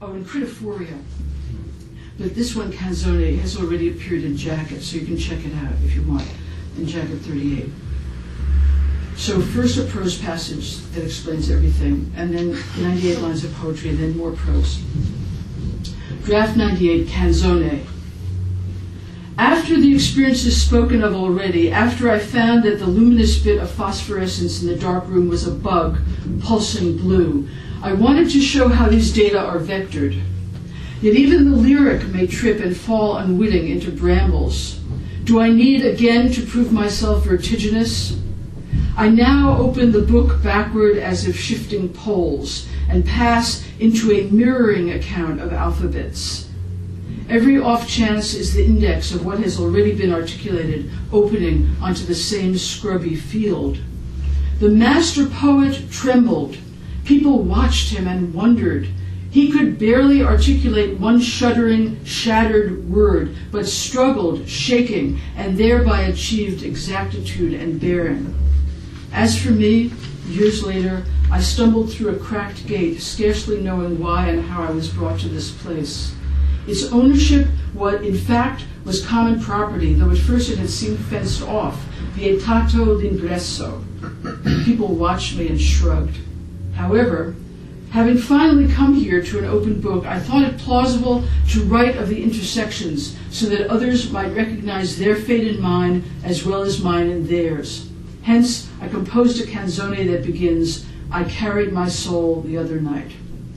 Oh, and Critophoria. But this one, Canzone, has already appeared in Jacket, so you can check it out if you want, in Jacket 38. So first a prose passage that explains everything, and then 98 lines of poetry, and then more prose. Draft 98, Canzone. After the experiences spoken of already, after I found that the luminous bit of phosphorescence in the dark room was a bug, pulsing blue, I wanted to show how these data are vectored. Yet even the lyric may trip and fall unwitting into brambles. Do I need again to prove myself vertiginous? I now open the book backward as if shifting poles and pass into a mirroring account of alphabets. Every off chance is the index of what has already been articulated, opening onto the same scrubby field. The master poet trembled. People watched him and wondered. He could barely articulate one shuddering, shattered word, but struggled, shaking, and thereby achieved exactitude and bearing. As for me, years later, I stumbled through a cracked gate, scarcely knowing why and how I was brought to this place. Its ownership, what in fact was common property, though at first it had seemed fenced off, vietato l'ingresso. People watched me and shrugged. However, having finally come here to an open book, I thought it plausible to write of the intersections so that others might recognize their fate in mine as well as mine in theirs. Hence, I composed a canzone that begins, I carried my soul the other night.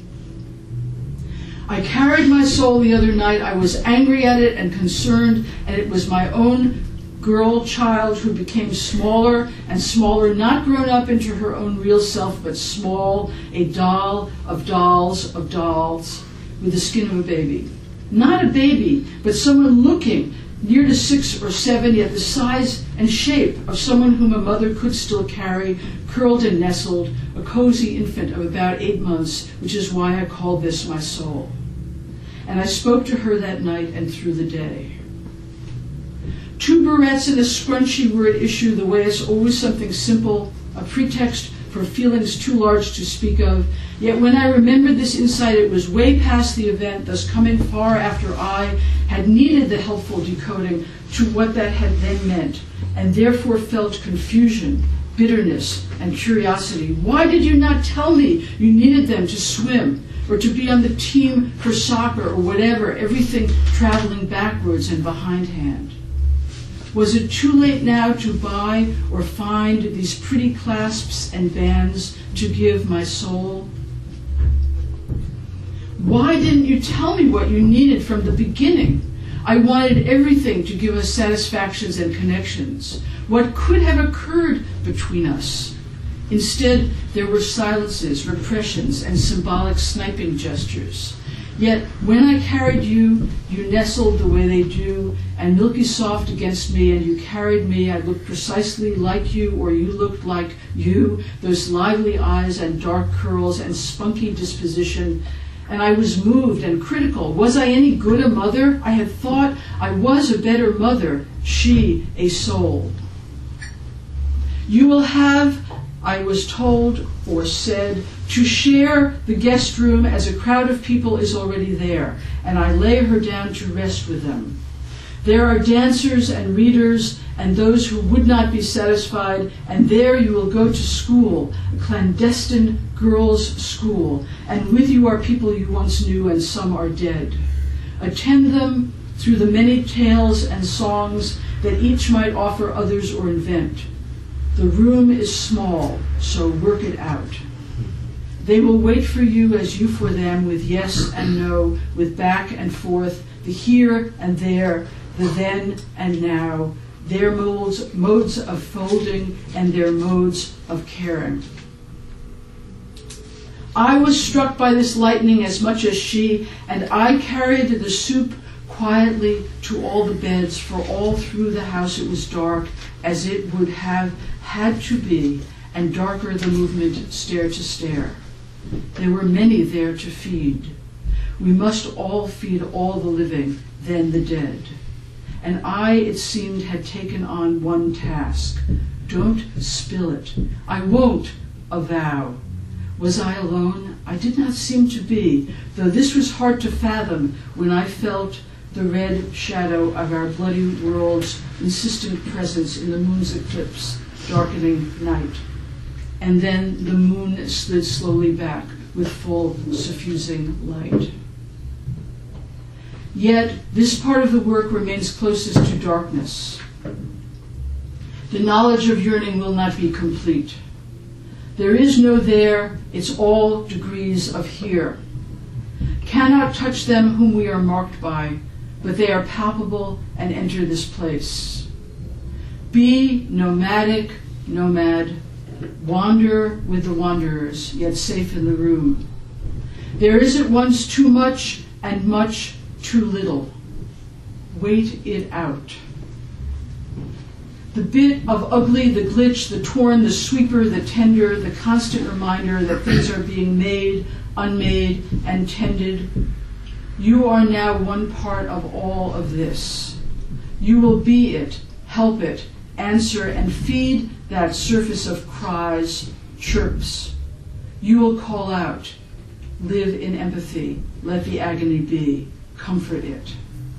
I carried my soul the other night. I was angry at it and concerned, and it was my own girl child who became smaller and smaller, not grown up into her own real self, but small, a doll of dolls of dolls, with the skin of a baby. Not a baby, but someone looking near to 6 or 7, yet the size and shape of someone whom a mother could still carry, curled and nestled, a cozy infant of about 8 months, which is why I call this my soul. And I spoke to her that night and through the day. 2 barrettes and a scrunchy were at issue, the way it's always something simple, a pretext for feelings too large to speak of. Yet when I remembered this insight, it was way past the event, thus coming far after I had needed the helpful decoding to what that had then meant, and therefore felt confusion, bitterness, and curiosity. Why did you not tell me you needed them to swim, or to be on the team for soccer, or whatever, everything traveling backwards and behindhand? Was it too late now to buy or find these pretty clasps and bands to give my soul? Why didn't you tell me what you needed from the beginning? I wanted everything to give us satisfactions and connections. What could have occurred between us? Instead, there were silences, repressions, and symbolic sniping gestures. Yet when I carried you, you nestled the way they do, and milky soft against me, and you carried me. I looked precisely like you, or you looked like you, those lively eyes and dark curls and spunky disposition. And I was moved and critical. Was I any good a mother? I had thought I was a better mother, she a soul. You will have, I was told or said, to share the guest room as a crowd of people is already there, and I lay her down to rest with them. There are dancers and readers and those who would not be satisfied, and there you will go to school, a clandestine girls' school, and with you are people you once knew and some are dead. Attend them through the many tales and songs that each might offer others or invent. The room is small, so work it out. They will wait for you as you for them, with yes and no, with back and forth, the here and there, the then and now, their modes of folding and their modes of caring. I was struck by this lightning as much as she, and I carried the soup quietly to all the beds, for all through the house it was dark, as it would have had to be, and darker the movement stair to stair. There were many there to feed. We must all feed all the living, then the dead. And I, it seemed, had taken on one task. Don't spill it. I won't, a vow. Was I alone? I did not seem to be, though this was hard to fathom when I felt the red shadow of our bloody world's insistent presence in the moon's eclipse, darkening night. And then the moon slid slowly back with full, suffusing light. Yet, this part of the work remains closest to darkness. The knowledge of yearning will not be complete. There is no there, it's all degrees of here. Cannot touch them whom we are marked by, but they are palpable and enter this place. Be nomadic, nomad, wander with the wanderers, yet safe in the room. There is at once too much and much too little. Wait it out. The bit of ugly, the glitch, the torn, the sweeper, the tender, the constant reminder that things are being made, unmade, and tended. You are now one part of all of this. You will be it, help it, answer, and feed that surface of cries, chirps. You will call out, live in empathy, let the agony be, comfort it.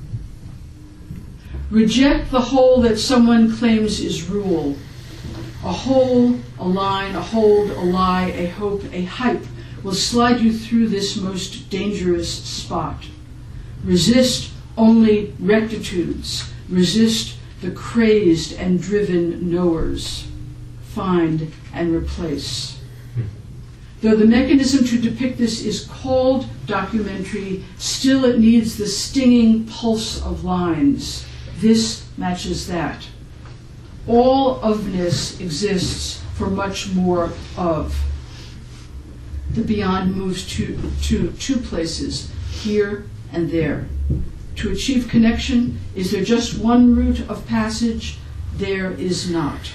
Reject the whole that someone claims is rule. A whole, a line, a hold, a lie, a hope, a hype will slide you through this most dangerous spot. Resist only rectitudes. Resist the crazed and driven knowers. Find and replace. Though the mechanism to depict this is called documentary, still it needs the stinging pulse of lines. This matches that. All ofness exists for much more of. The beyond moves to two places, here and there. To achieve connection, is there just one route of passage? There is not.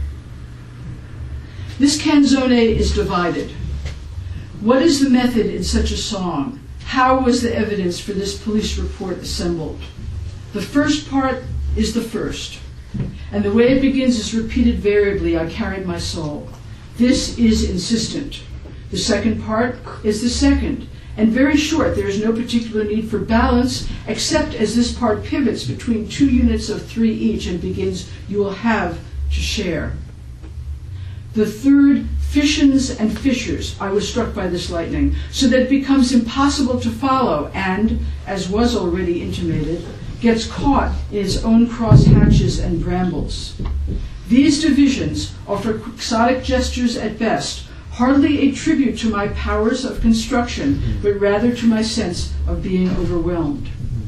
This canzone is divided. What is the method in such a song? How was the evidence for this police report assembled? The first part is the first, and the way it begins is repeated variably, I carried my soul. This is insistent. The second part is the second, and very short. There is no particular need for balance, except as this part pivots between two units of three each and begins, you will have to share. The third fissions and fissures, I was struck by this lightning, so that it becomes impossible to follow and, as was already intimated, gets caught in its own cross hatches and brambles. These divisions offer quixotic gestures at best, hardly a tribute to my powers of construction, but rather to my sense of being overwhelmed.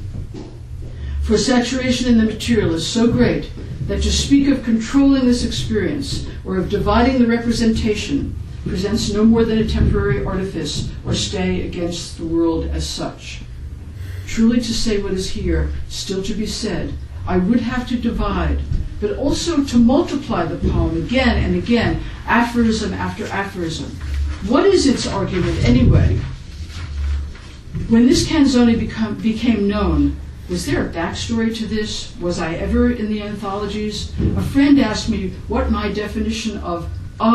For saturation in the material is so great that to speak of controlling this experience or of dividing the representation presents no more than a temporary artifice or stay against the world as such. Truly to say what is here, still to be said, I would have to divide, but also to multiply the poem again and again, aphorism after aphorism. What is its argument anyway? When this canzone became known, was there a backstory to this? Was I ever in the anthologies? A friend asked me what my definition of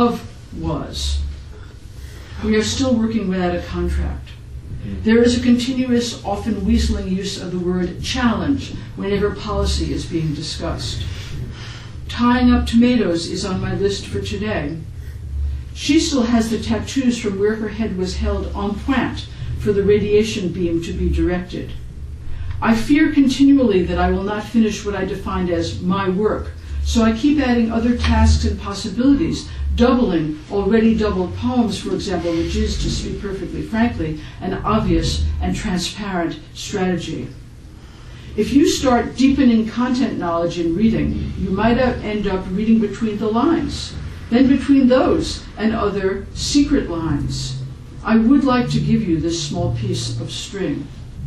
was. We are still working without a contract. There is a continuous, often weaseling use of the word challenge whenever policy is being discussed. Tying up tomatoes is on my list for today. She still has the tattoos from where her head was held en pointe for the radiation beam to be directed. I fear continually that I will not finish what I defined as my work, so I keep adding other tasks and possibilities, doubling already doubled poems, for example, which is, to speak perfectly frankly, an obvious and transparent strategy. If you start deepening content knowledge in reading, you might end up reading between the lines, then between those and other secret lines. I would like to give you this small piece of string.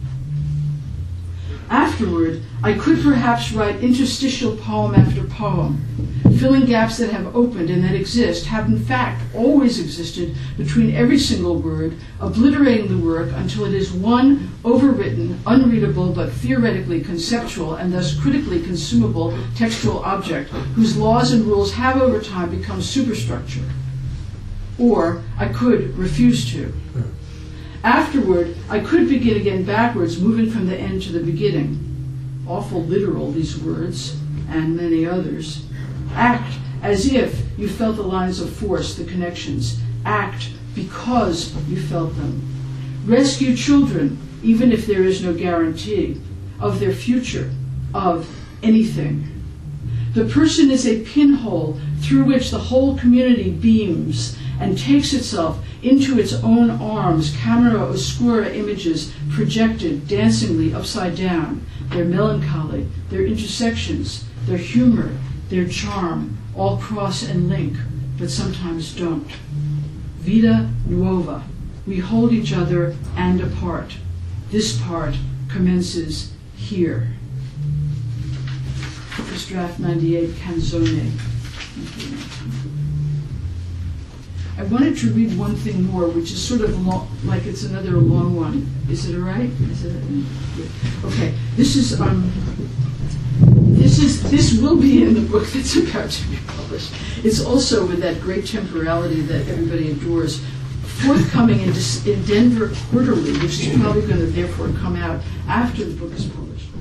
Afterward, I could perhaps write interstitial poem after poem, filling gaps that have opened and that exist, have in fact always existed between every single word, obliterating the work until it is one overwritten, unreadable, but theoretically conceptual and thus critically consumable textual object whose laws and rules have over time become superstructure. Or I could refuse to. Afterward, I could begin again backwards, moving from the end to the beginning. Awful literal, these words, and many others. Act as if you felt the lines of force, the connections. Act because you felt them. Rescue children, even if there is no guarantee of their future, of anything. The person is a pinhole through which the whole community beams and takes itself into its own arms, camera oscura images projected dancingly upside down, their melancholy, their intersections, their humor, their charm, all cross and link, but sometimes don't. Vida nuova. We hold each other and apart. This part commences here. This draft 98, Canzone. I wanted to read one thing more, which is sort of long, like it's another long one. Is it all right? Is it? Okay. This will be in the book that's about to be published. It's also with that great temporality that everybody adores, forthcoming in Denver Quarterly, which is probably going to therefore come out after the book is published.